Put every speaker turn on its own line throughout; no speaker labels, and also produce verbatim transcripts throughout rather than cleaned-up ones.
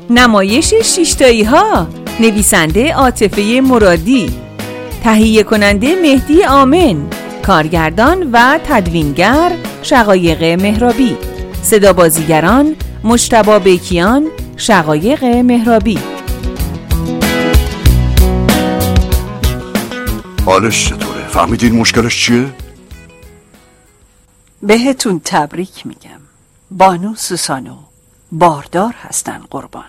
نمایش شیشتایی ها، نویسنده عاطفه مرادی، تهیه کننده مهدی آمن، کارگردان و تدوینگر شقایق مهرابی، صدا بازیگران مجتبی بیکیان، شقایق مهرابی.
حالش چطوره؟ فهمیدین مشکلش چیه؟
بهتون تبریک میگم. بانو سوسانو باردار هستن قربان.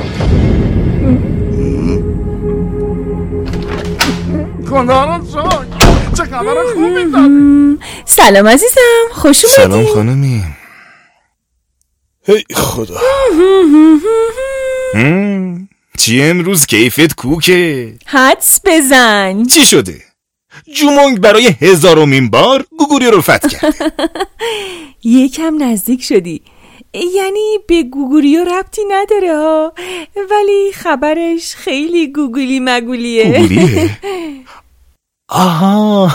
خدا شد. چه خبر خوبی داری؟
سلام عزیزم، خوش اومدی.
سلام خانمی. هی خدا. چی امروز کیفت کوکه؟
حدس بزن.
چی شده؟ جومونگ برای هزارمین بار گوگوری رو فتح کرد.
یکم نزدیک شدی، یعنی به گوگوریو ربطی نداره ها، ولی خبرش خیلی گوگولی مگولیه.
گوگولیه؟ آها،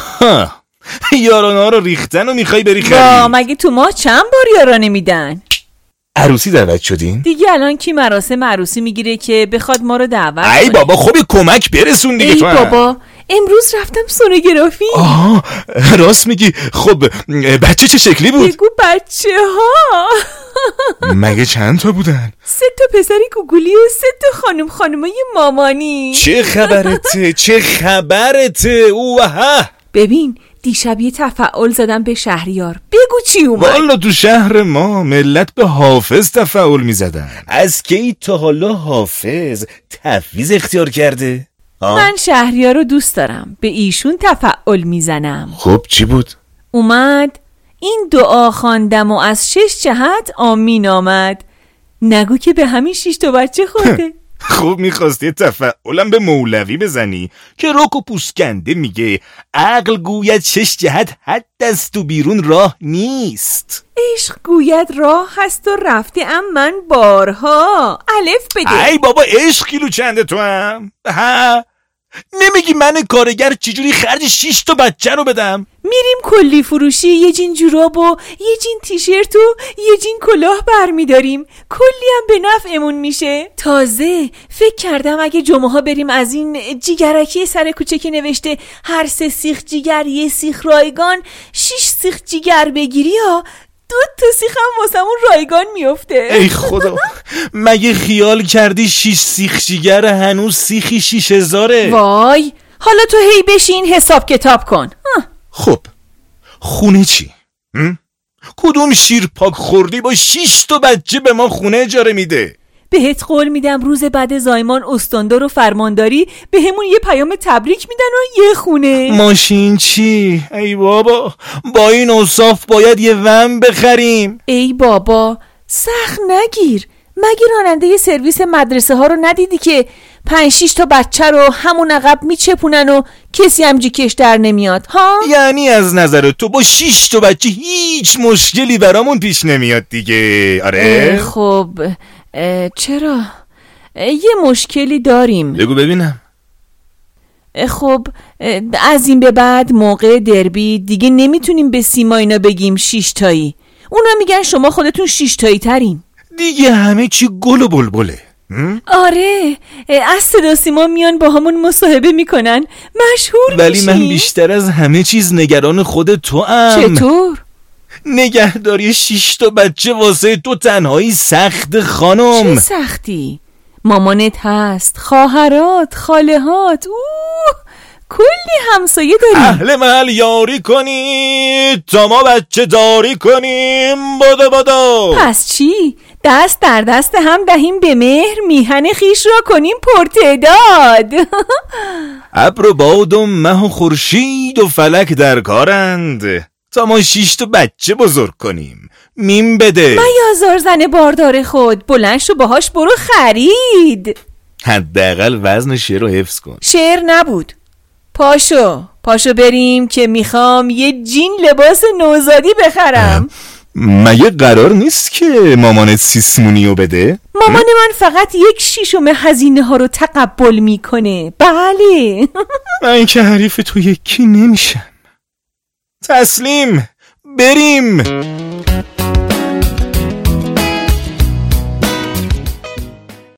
یارانا رو ریختن و میخوای بری خرید؟
با مگه تو ما چند بار یارانه میدن؟
عروسی دعوت شدین؟
دیگه الان کی مراسم عروسی میگیره که بخواد ما رو دعوت کنه؟
ای بابا خوبی کمک برسون دیگه.
ای
تو
بابا امروز رفتم سونوگرافی.
آها راست میگی. خب بچه چه شکلی بود؟
بگو بچه ها.
مگه چند تا بودن؟
سه تا پسری گوگولی و سه تا خانم خانمای مامانی.
چه خبرته؟ چه خبرته؟ اوه.
ببین دیشب یه تفاعل زدم به شهریار، بگو چی اومد؟
والا تو شهر ما ملت به حافظ تفاعل میزدن. از کی تا حالا حافظ تفویض اختیار کرده؟ آه؟
من شهریار رو دوست دارم، به ایشون تفاعل میزنم.
خب چی بود؟
اومد این دعا خواندم و از شش جهت آمین آمد. نگو که به همین شش تا بچه خورده.
خوب میخواستی تفاعلم به مولوی بزنی که رک و پوسکنده میگه عقل گوید شش جهت حد است و بیرون راه نیست.
عشق گوید راه هست و رفته ام من بارها. الف بده.
ای بابا عشق کیلو چنده تو هم؟ ها؟ نمیگی من کارگر چجوری خرج شش تا بچه رو بدم؟
میریم کلی فروشی، یه جین جوراب و یه جین تیشرت و یه جین کلاه برمیداریم، کلی هم به نفعمون میشه. تازه فکر کردم اگه جمعه ها بریم از این جیگرکی سر کوچه که نوشته هر سه سیخ جیگر یه سیخ رایگان شش سیخ جیگر بگیری ها، دو تا سیخ هم واسمون رایگان میفته.
ای خدا، مگه خیال کردی شیش سیخ جیگر هنوز سیخی شیش هزاره؟
وای حالا تو هی بشین حساب کتاب کن.
خب خونه چی؟ م? کدوم شیر پاک خوردی با شیش تا بچه به ما خونه اجاره میده؟
بهت قول میدم روز بعد زایمان استاندار و فرمانداری به همون یه پیام تبریک میدن و یه خونه.
ماشین چی؟ ای بابا با این اوصاف باید یه ون بخریم.
ای بابا سخت نگیر، مگه راننده یه سرویس مدرسه ها رو ندیدی که پنج شیش تا بچه رو همون عقب میچپونن و کسی هم جیکش در نمیاد ها؟
یعنی از نظر تو با شیش تا بچه هیچ مشکلی برامون پیش نمیاد دیگه؟ آره؟
خب چرا؟ یه مشکلی داریم.
بگو ببینم.
خب از این به بعد موقع دربی دیگه نمیتونیم به سیما اینا بگیم شیش تایی، اونا میگن شما خودتون شیش تایی ترین.
دیگه همه چی گل و بلبله.
آره از صدا سیما میان با همون مصاحبه میکنن، مشهور
ولی
میشیم.
من بیشتر از همه چیز نگران خود تو ام.
چطور؟
نگهداری شیش تا بچه واسه تو تنهایی سخت خانم.
چه سختی؟ مامانت هست، خواهرات، خالهات، اوه کلی همسایه داریم.
اهل محل یاری کنید تا ما بچه داری کنیم. بادو بادو.
پس چی؟ دست در دست هم دهیم به مهر، میهن خیش را کنیم پرتعداد.
ابر و باد و مه و خورشید و فلک در کارند تا ما شیش تا بچه بزرگ کنیم. میم بده.
میازار زن باردار خود، بلند شو باهاش برو خرید.
حداقل وزن شعر رو حفظ کن.
شعر نبود. پاشو پاشو بریم که میخوام یه جین لباس نوزادی بخرم.
مگه قرار نیست که مامانت سیسمونیو بده؟
مامان من فقط یک شیشم هزینه ها رو تقبل میکنه. بله.
من که حریف تو یکی نمیشم. تسلیم بریم.